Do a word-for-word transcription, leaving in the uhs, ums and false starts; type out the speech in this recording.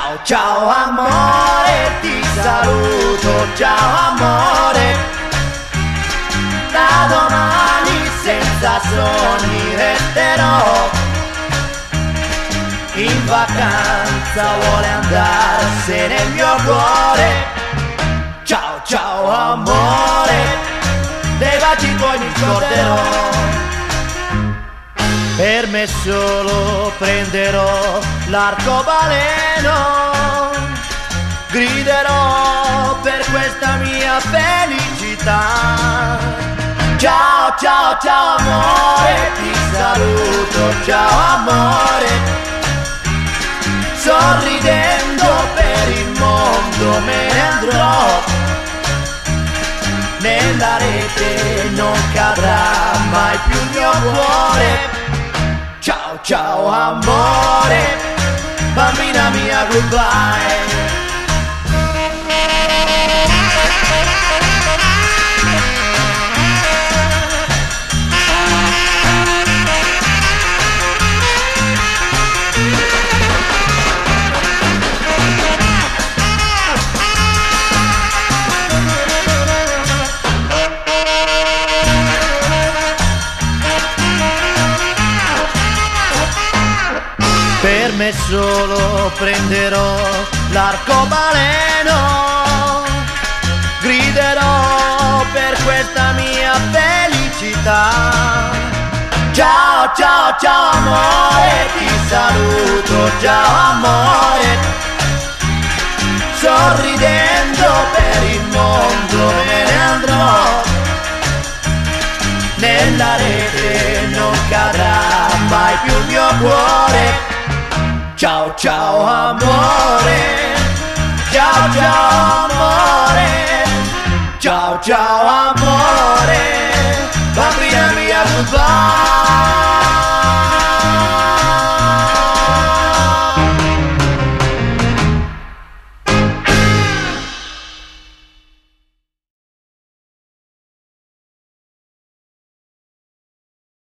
Ciao ciao amore, ti saluto, ciao amore. Da domani senza sogni resterò. In vacanza vuole andarsene il mio cuore. Ciao ciao amore, dei baci poi mi scorderò. Per me solo prenderò l'arcobaleno, griderò per questa mia felicità. Ciao ciao ciao amore, ti saluto, ciao amore. Sorridendo per il mondo me ne andrò. Nella rete non cadrà mai più il mio cuore. Ciao ciao amore, bambina mia goodbye. Per me solo prenderò l'arcobaleno, griderò per questa mia felicità. Ciao ciao ciao amore, ti saluto, ciao amore. Sorridendo per il mondo me ne andrò. Nella rete non cadrà mai più il mio cuore. Ciao ciao amore, ciao ciao amore, ciao ciao amore, bambina mia goodbye.